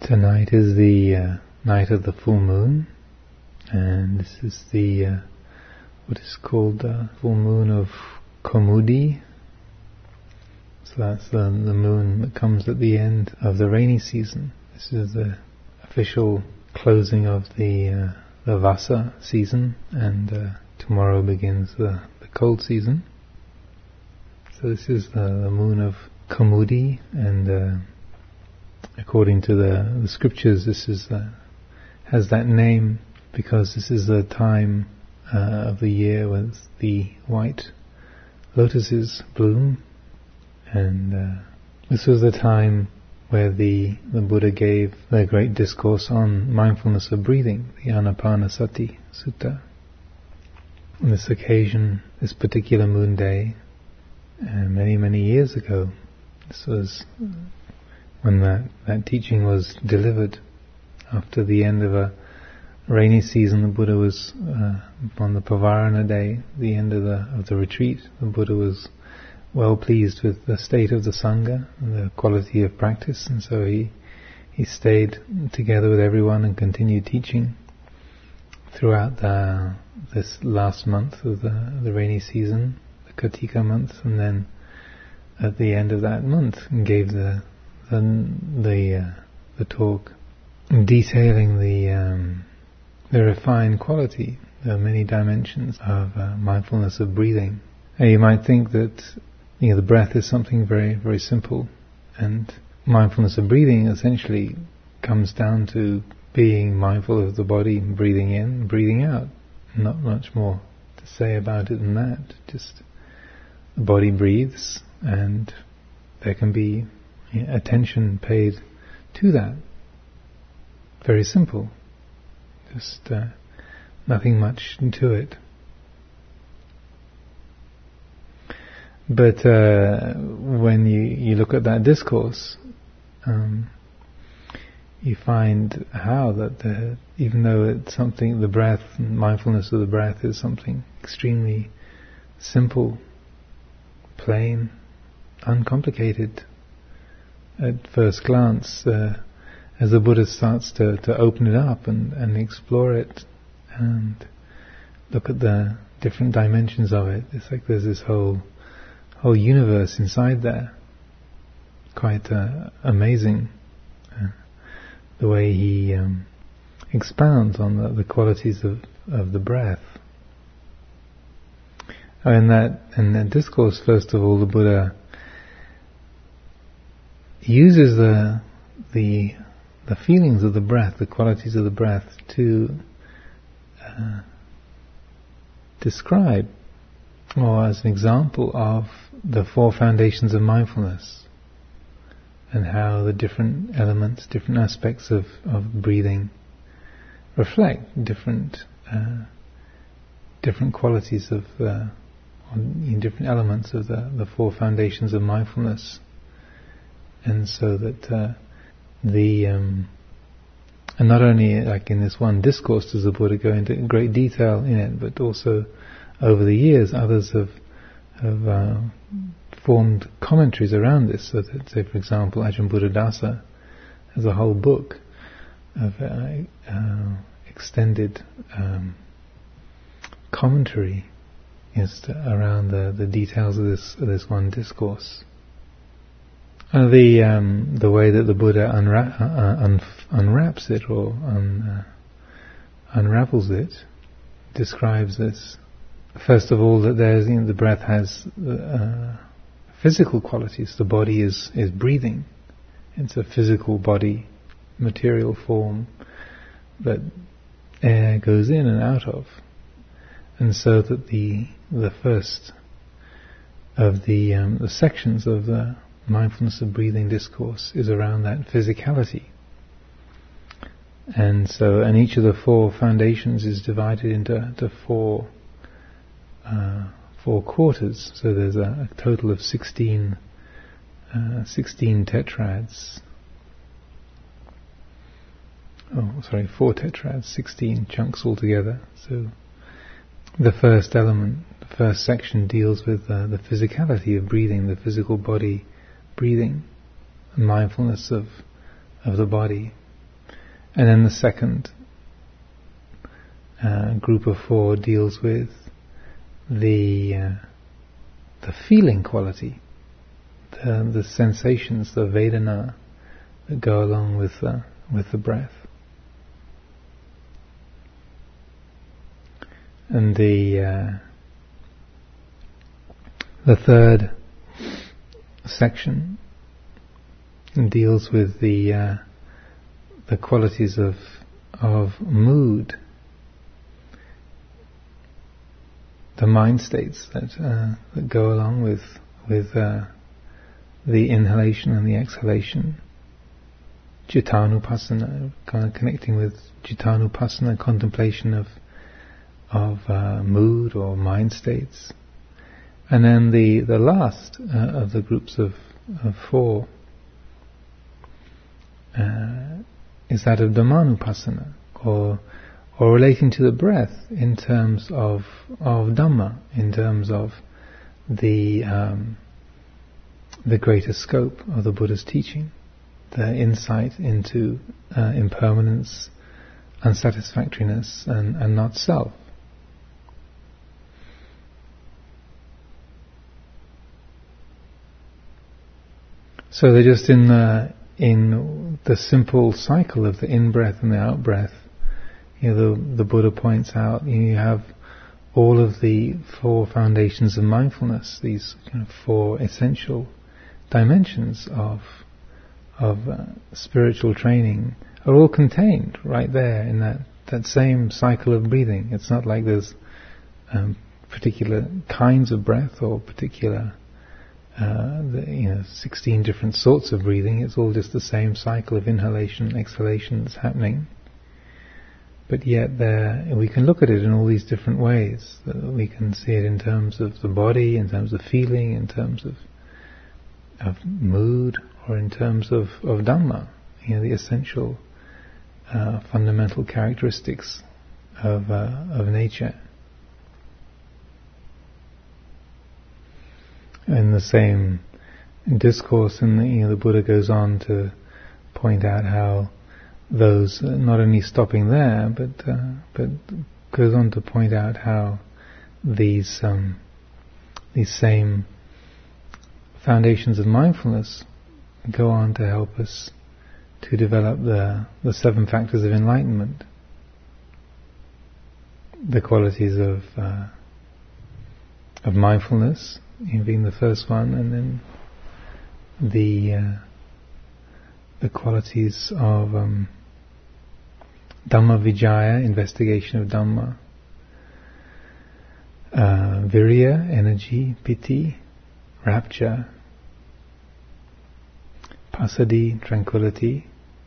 Tonight is the night of the full moon, and this is the what is called the full moon of Kaumudi. So that's the moon that comes at the end of the rainy season. This is the official closing of the Vasa season, and tomorrow begins the cold season. So this is the moon of Kaumudi, and according to the scriptures, this is has that name because this is the time of the year when the white lotuses bloom, and this was the time where the Buddha gave the great discourse on mindfulness of breathing, the Anapanasati Sutta. On this occasion, this particular moon day, many years ago, this was when that teaching was delivered. After the end of a rainy season, the Buddha was on the Pavarana day, the end of the retreat. The Buddha was well pleased with the state of the Sangha and the quality of practice, and so he stayed together with everyone and continued teaching throughout this last month of the rainy season, the Kartika month, and then at the end of that month gave the talk detailing the refined quality, the many dimensions of mindfulness of breathing. Now you might think that the breath is something very, very simple, and mindfulness of breathing essentially comes down to being mindful of the body, breathing in, breathing out. Not much more to say about it than that. Just the body breathes, and there can be attention paid to that. Very simple. Just nothing much to it. But when you look at that discourse, you find how that even though it's something, the breath, mindfulness of the breath is something extremely simple, plain, uncomplicated at first glance, as the Buddha starts to open it up and explore it and look at the different dimensions of it, it's like there's this whole universe inside there. Quite amazing the way he expounds on the qualities of the breath. In that discourse, first of all, the Buddha uses the feelings of the breath, the qualities of the breath, to describe, or as an example of the four foundations of mindfulness, and how the different elements, different aspects of breathing reflect different qualities of different elements of the four foundations of mindfulness. And so that and not only like in this one discourse does the Buddha go into great detail in it, but also over the years others have formed commentaries around this. So that, say for example, Ajahn Buddhadasa has a whole book of extended commentary around the details of this one discourse. The way that the Buddha unwraps it or unravels it describes this. First of all, that the breath has physical qualities. The body is breathing. It's a physical body, material form that air goes in and out of, and so that the first of the sections of the mindfulness of breathing discourse is around that physicality. And each of the four foundations is divided into four quarters. So there's a total of 16 tetrads. 4 tetrads, 16 chunks altogether. So the first element, the first section deals with the physicality of breathing, the physical body breathing, mindfulness of the body. And then the second group of 4 deals with the feeling quality, the sensations, the Vedana that go along with the breath. And the third section deals with the qualities of mood, the mind states that go along with the inhalation and the exhalation. Cittanupassana, kind of connecting with Cittanupassana, contemplation of mood or mind states. And then the last of the groups of 4 is that of Dhammanupassana, or relating to the breath in terms of Dhamma, in terms of the greater scope of the Buddha's teaching, the insight into impermanence, unsatisfactoriness, and not self. So they're just in the simple cycle of the in-breath and the out-breath. The Buddha points out, you have all of the 4 foundations of mindfulness, these kind of 4 essential dimensions of spiritual training are all contained right there in that same cycle of breathing. It's not like there's particular kinds of breath or particular 16 different sorts of breathing. It's all just the same cycle of inhalation, exhalation that's happening. But yet we can look at it in all these different ways. We can see it in terms of the body, in terms of feeling, in terms of mood, or in terms of Dhamma, the essential fundamental characteristics of nature. In the same discourse, the Buddha goes on to point out how those, not only stopping there, but goes on to point out how these same foundations of mindfulness go on to help us to develop the 7 factors of enlightenment, the qualities of mindfulness being the first one, and then the qualities of Dhamma Vijaya, investigation of Dhamma, Virya, energy, Piti, rapture, Passaddhi, tranquility,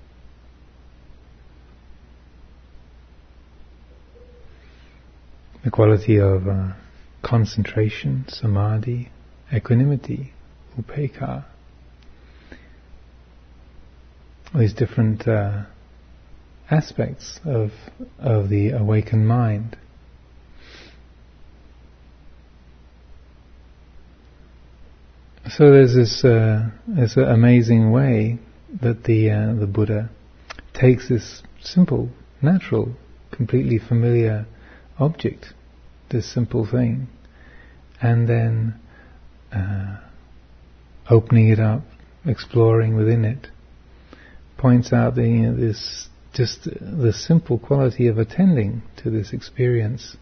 the quality of concentration, samadhi, equanimity, upekkha. These different aspects of the awakened mind. So there's this amazing way that the Buddha takes this simple, natural, completely familiar object, this simple thing, and then opening it up, exploring within it, points out this just the simple quality of attending to this experience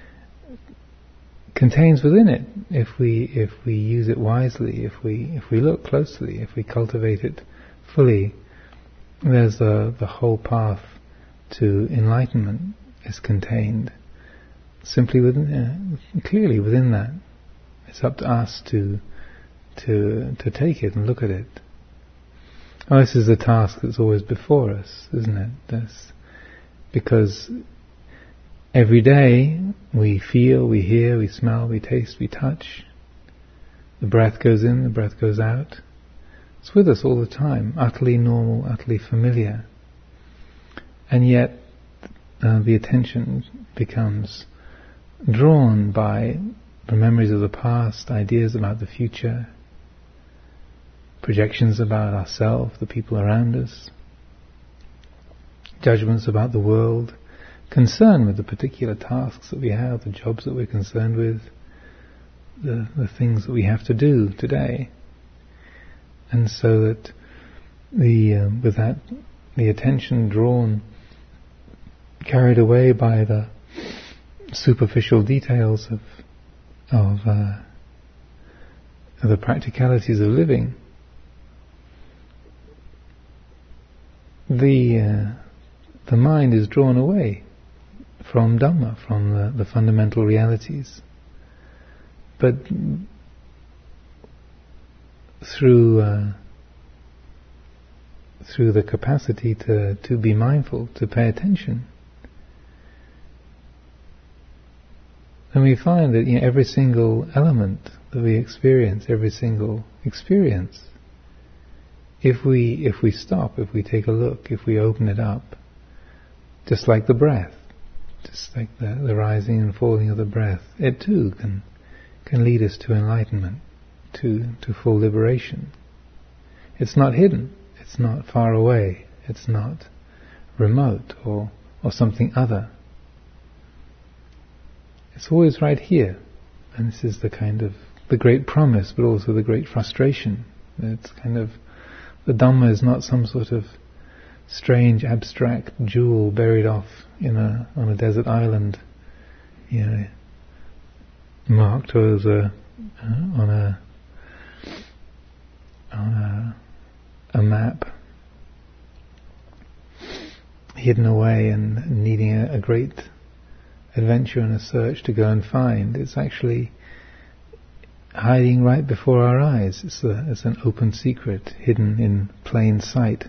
contains within it, if we use it wisely, if we look closely, if we cultivate it fully, there's the whole path to enlightenment is contained simply within, clearly within that. It's up to us to take it and look at it. Oh, this is the task that's always before us, isn't it? That's because every day we feel, we hear, we smell, we taste, we touch. The breath goes in, the breath goes out. It's with us all the time, utterly normal, utterly familiar. And yet the attention becomes drawn by the memories of the past, ideas about the future, projections about ourselves, the people around us, judgments about the world, concern with the particular tasks that we have, the jobs that we're concerned with, the things that we have to do today. And so that with that, the attention drawn, carried away by the superficial details of the practicalities of living, the mind is drawn away from Dhamma, from the fundamental realities. But through the capacity to be mindful, to pay attention, and we find that every single element that we experience, every single experience, if we stop, if we take a look, if we open it up, just like the breath, just like the rising and falling of the breath, it too can lead us to enlightenment, to full liberation. It's not hidden, it's not far away, it's not remote or something other. It's always right here, and this is the great promise, but also the great frustration. It's the Dhamma is not some sort of strange abstract jewel buried off on a desert island, marked as on a map, hidden away and needing a great adventure and a search to go and find. It's actually hiding right before our eyes. It's an open secret, hidden in plain sight.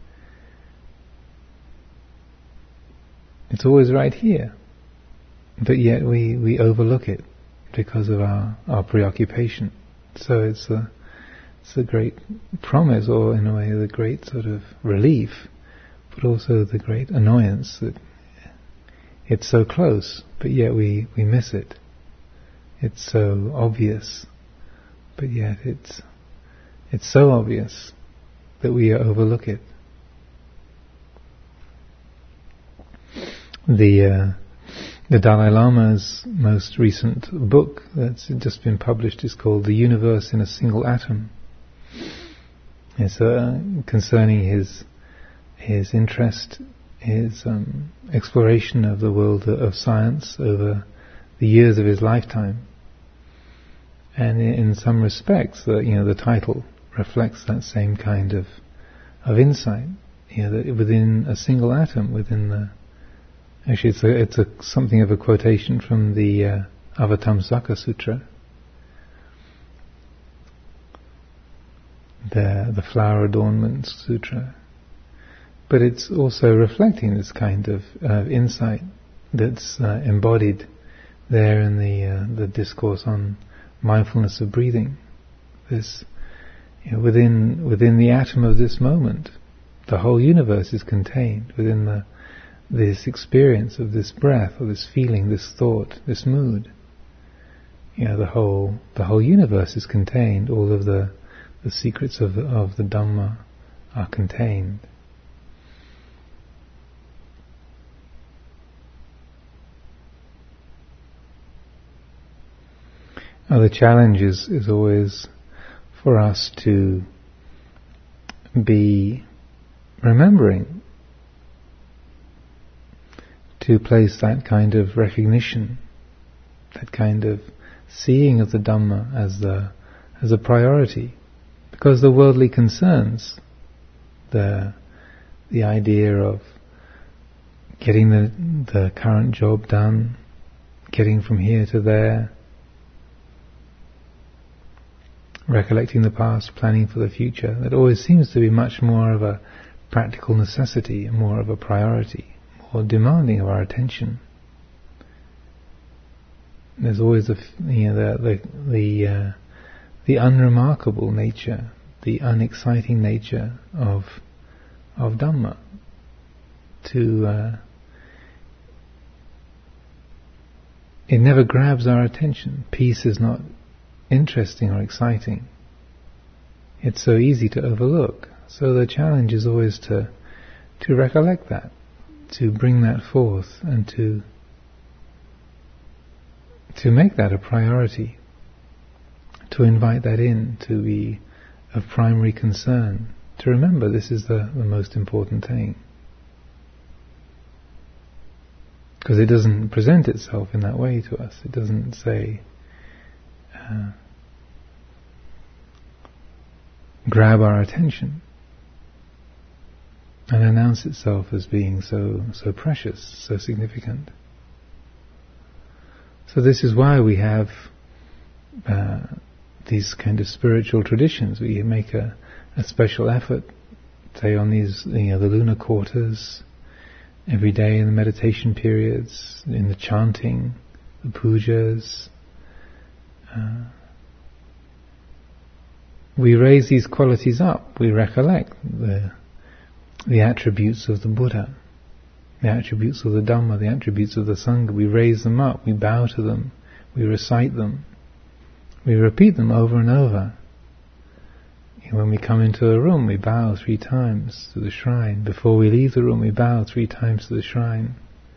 It's always right here, but yet we overlook it because of our preoccupation. So it's a great promise, or in a way the great sort of relief, but also the great annoyance that it's so close, but yet we miss it. It's so obvious, but yet it's so obvious that we overlook it. The Dalai Lama's most recent book that's just been published is called The Universe in a Single Atom. It's concerning his interest, his exploration of the world of science over the years of his lifetime. And in some respects, the title reflects that same kind of insight. That within a single atom, actually it's something of a quotation from the Avatamsaka Sutra, the Flower Adornment Sutra. But it's also reflecting this kind of insight that's embodied there in the discourse on mindfulness of breathing. This, within the atom of this moment, the whole universe is contained within this experience of this breath, or this feeling, this thought, this mood. The whole universe is contained. All of the secrets of the Dhamma are contained. Now the challenge is always for us to be remembering to place that kind of recognition, that kind of seeing of the Dhamma as a priority, because the worldly concerns, the idea of getting the current job done, getting from here to there, recollecting the past, planning for the future, that always seems to be much more of a practical necessity, more of a priority, more demanding of our attention. There's always the unremarkable nature, the unexciting nature of Dhamma. It never grabs our attention. Peace is not interesting or exciting. It's so easy to overlook. So the challenge is always to recollect that to bring that forth and to make that a priority, to invite that in, to be of primary concern, to remember this is the most important thing. Because it doesn't present itself in that way to us. It doesn't say, grab our attention and announce itself as being so precious, so significant. So this is why we have these kind of spiritual traditions. We make a special effort, say on these, the lunar quarters, every day in the meditation periods, in the chanting, the pujas. We raise these qualities up. We recollect the attributes of the Buddha, the attributes of the Dhamma, the attributes of the Sangha. We raise them up. We bow to them. We recite them. We repeat them over and over. When we come into a room, we bow 3 times to the shrine. Before we leave the room, we bow 3 times to the shrine.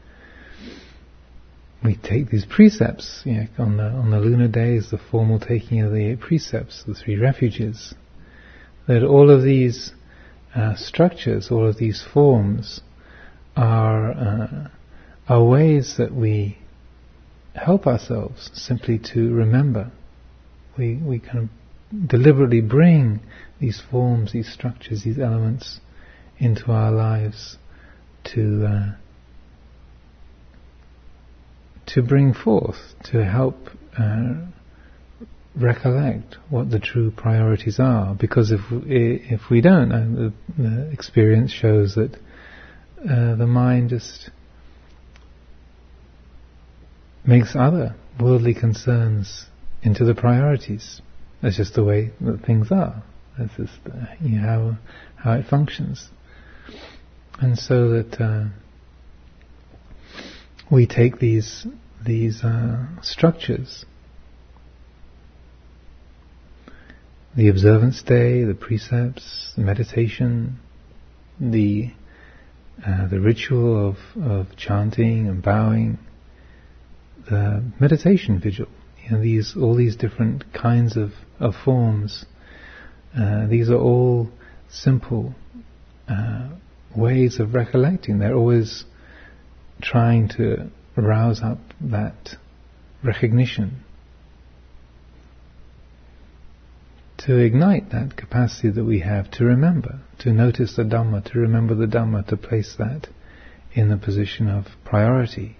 We take these precepts. On the lunar days, the formal taking of the 8 precepts, the 3 refuges. That all of these structures, all of these forms, are ways that we help ourselves simply to remember. We kind of deliberately bring these forms, these structures, these elements into our lives to bring forth, to help recollect what the true priorities are. Because if we don't, the experience shows that the mind just makes other worldly concerns into the priorities. That's just the way that things are. That's just how it functions. And so that we take these structures, the observance day, the precepts, the meditation, the ritual of chanting and bowing, the meditation vigil. All these different kinds of forms. These are all simple ways of recollecting. They're always trying to rouse up that recognition, to ignite that capacity that we have to remember, to notice the Dhamma, to remember the Dhamma, to place that in the position of priority.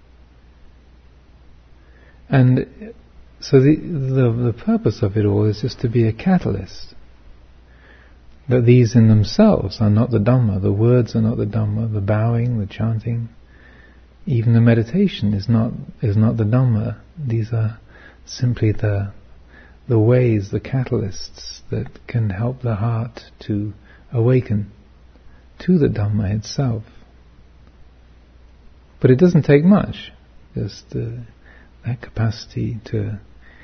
And so the purpose of it all is just to be a catalyst. That these in themselves are not the Dhamma, the words are not the Dhamma, the bowing, the chanting, even the meditation is not the Dhamma. These are simply the ways, the catalysts that can help the heart to awaken to the Dhamma itself. But it doesn't take much, just that capacity to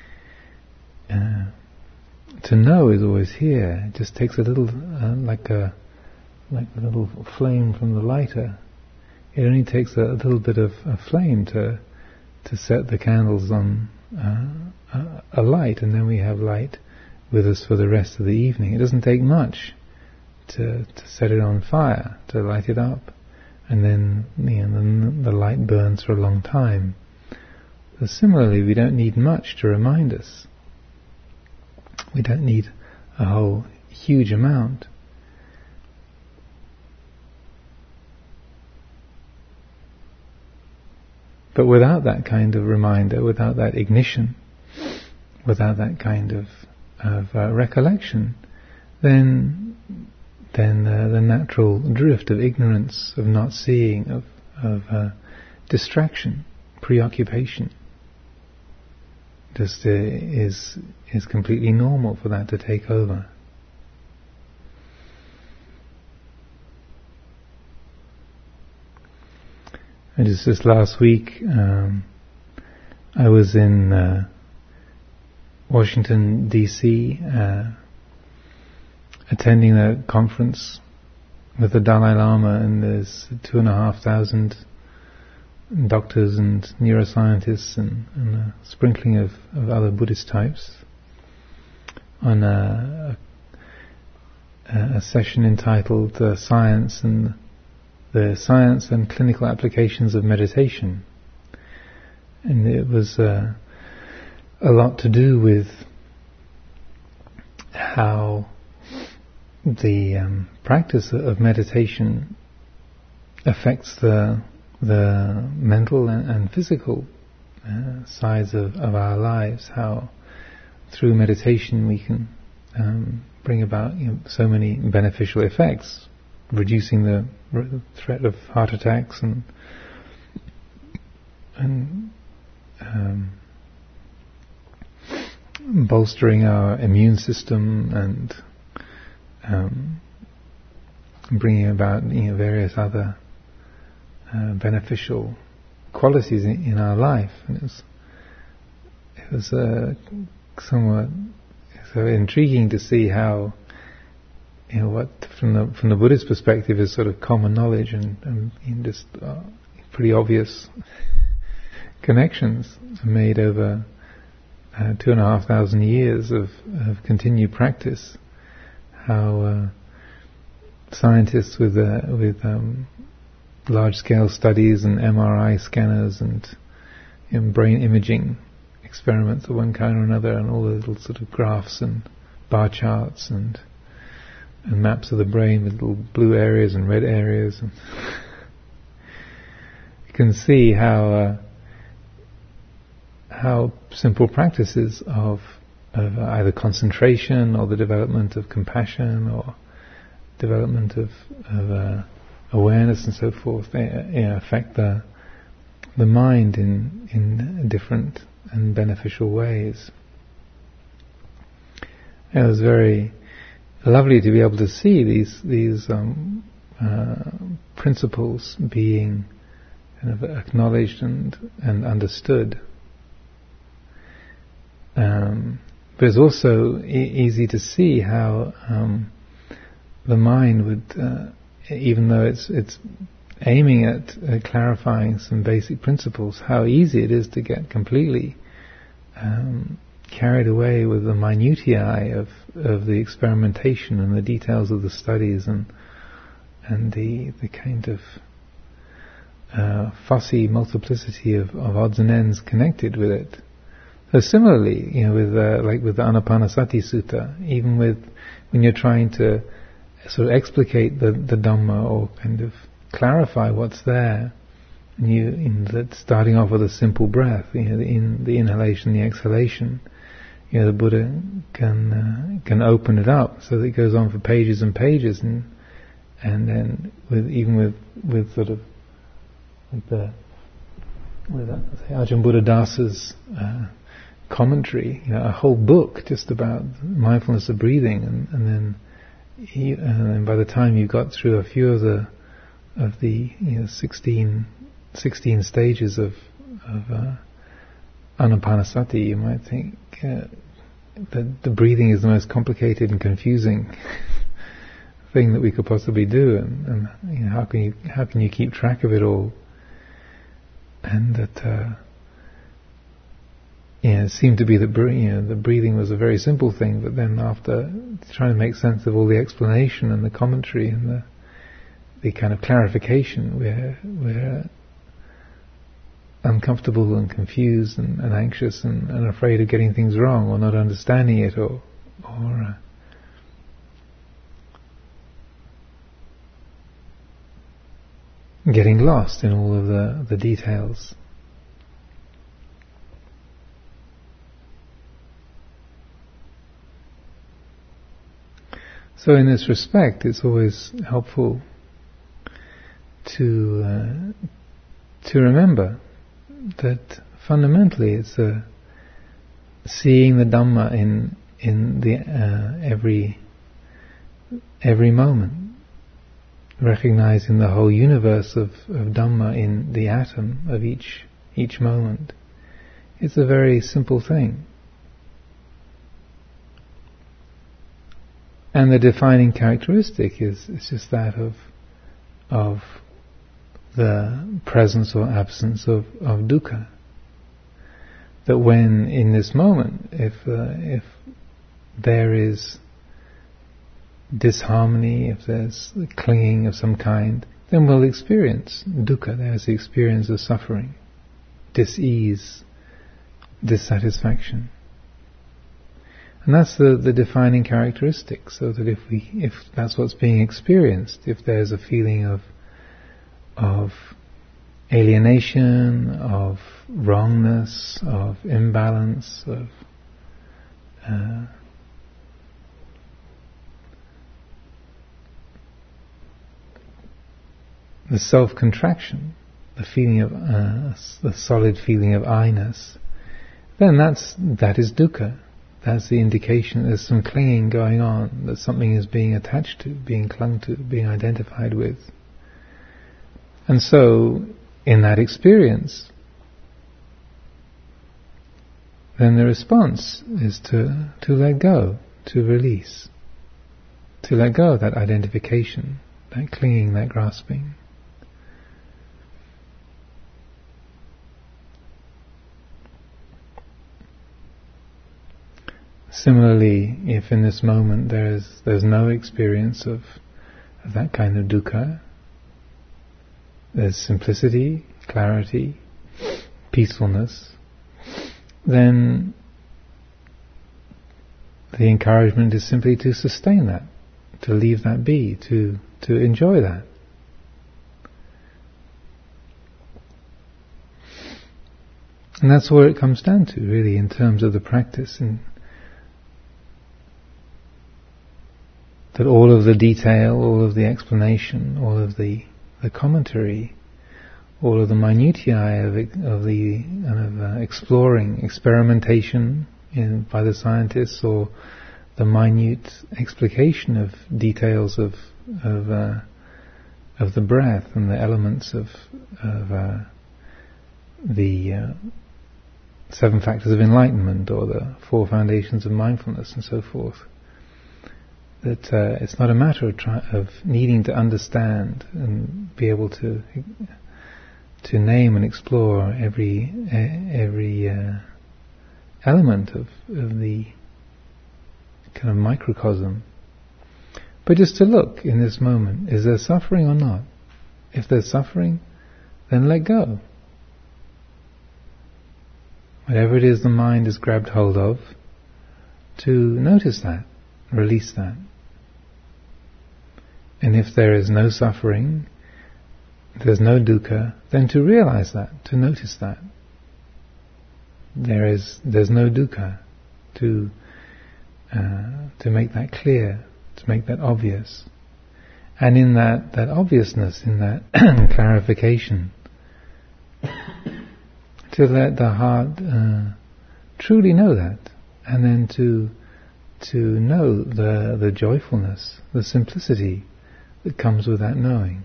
know is always here. It just takes a little, like a little flame from the lighter. It only takes a little bit of a flame to set the candles on a light, and then we have light with us for the rest of the evening. It doesn't take much to set it on fire, to light it up, and then the light burns for a long time. So similarly, we don't need much to remind us. We don't need a whole huge amount. But without that kind of reminder, without that ignition, without that kind of recollection, then the natural drift of ignorance, of not seeing, of distraction, preoccupation, just is completely normal for that to take over. And just this last week, I was in Washington, D.C., attending a conference with the Dalai Lama, and there's 2,500 doctors and neuroscientists and a sprinkling of other Buddhist types on a session entitled Science and Clinical Applications of Meditation. And it was a lot to do with how the practice of meditation affects the mental and physical sides of our lives, how through meditation we can bring about so many beneficial effects, reducing the threat of heart attacks and bolstering our immune system and bringing about various other beneficial qualities in our life. And it was somewhat so intriguing to see how what from the Buddhist perspective is sort of common knowledge and just pretty obvious connections made over 2,500 years of continued practice. How scientists with large-scale studies and MRI scanners and brain imaging experiments of one kind or another, and all the little sort of graphs and bar charts and maps of the brain with little blue areas and red areas. And you can see how simple practices of either concentration or the development of compassion or development of awareness and so forth affect the mind in different and beneficial ways. It was very lovely to be able to see these principles being kind of acknowledged and understood. But it's also easy to see how the mind would, even though it's aiming at clarifying some basic principles, how easy it is to get completely carried away with the minutiae of the experimentation and the details of the studies and the kind of fussy multiplicity of odds and ends connected with it. So similarly, with the Anapanasati Sutta, even when you're trying to sort of explicate the Dhamma or kind of clarify what's there, that's starting off with a simple breath, the inhalation, the exhalation, the Buddha can open it up so that it goes on for pages and pages, and then with Ajahn Buddha Dasa's commentary, a whole book just about mindfulness of breathing, and then by the time you got through a few of the 16 stages of Anapanasati, you might think that the breathing is the most complicated and confusing thing that we could possibly do, and how can you keep track of it all? And that it seemed to be that the breathing was a very simple thing, but then after trying to make sense of all the explanation and the commentary and the kind of clarification, we're uncomfortable and confused and anxious and afraid of getting things wrong or not understanding it or getting lost in all of the details. So in this respect, it's always helpful to remember that fundamentally it's seeing the Dhamma in the every moment, recognizing the whole universe of Dhamma in the atom of each moment. It's a very simple thing. And the defining characteristic is just that of the presence or absence of dukkha. That when in this moment, if there is disharmony, if there's clinging of some kind, then we'll experience dukkha. There's the experience of suffering, dis-ease, dissatisfaction. And that's the defining characteristic, so that if that's what's being experienced, if there's a feeling of alienation, of wrongness, of imbalance, of the self-contraction, the feeling of the solid feeling of I-ness, then that is dukkha. That's the indication that there's some clinging going on, that something is being attached to, being clung to, being identified with. And so, in that experience, then the response is to let go, to release, to let go of that identification, that clinging, that grasping. Similarly, if in this moment there's no experience of that kind of dukkha, there's simplicity, clarity, peacefulness, then the encouragement is simply to sustain that, to leave that be, to enjoy that. And that's where it comes down to, really, in terms of the practice. That all of the detail, all of the explanation, all of the commentary, all of the minutiae of the exploring, experimentation by the scientists, or the minute explication of details of the breath and the elements of the 7 factors of enlightenment, or the 4 foundations of mindfulness, and so forth. That it's not a matter of needing to understand and be able to name and explore every element of the kind of microcosm, but just to look in this moment: is there suffering or not? If there's suffering, then let go. Whatever it is the mind is grabbed hold of, to notice that, release that. And if there is no suffering, there's no dukkha, then to realize that, to notice that. There's no dukkha, to make that clear, to make that obvious. And in that obviousness, in that clarification, to let the heart truly know that, and then to know the joyfulness, the simplicity that comes with that knowing.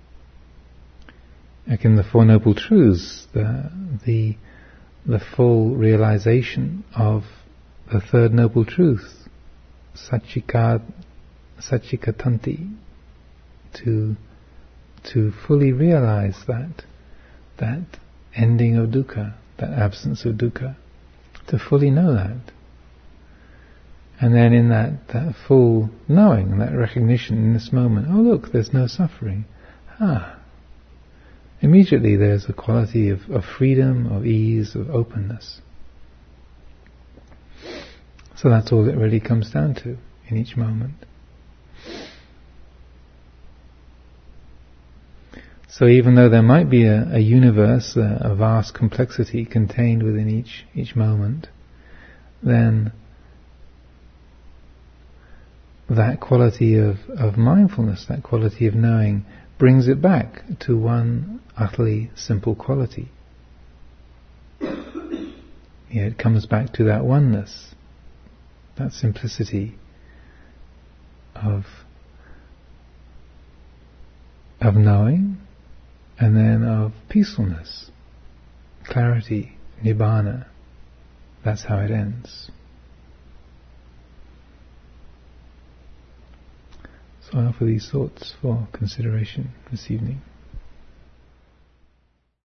Like in the Four Noble Truths, the full realization of the third noble truth, Satchikatanti, to fully realize that ending of dukkha, that absence of dukkha, to fully know that. And then in that full knowing, and that recognition in this moment, oh look, there's no suffering. Immediately there's a quality of freedom, of ease, of openness. So that's all it really comes down to in each moment. So even though there might be a universe, a vast complexity contained within each moment, then that quality of mindfulness, that quality of knowing, brings it back to one utterly simple quality. It comes back to that oneness, that simplicity of knowing, and then of peacefulness, clarity, nibbana. That's how it ends. I offer these thoughts for consideration this evening.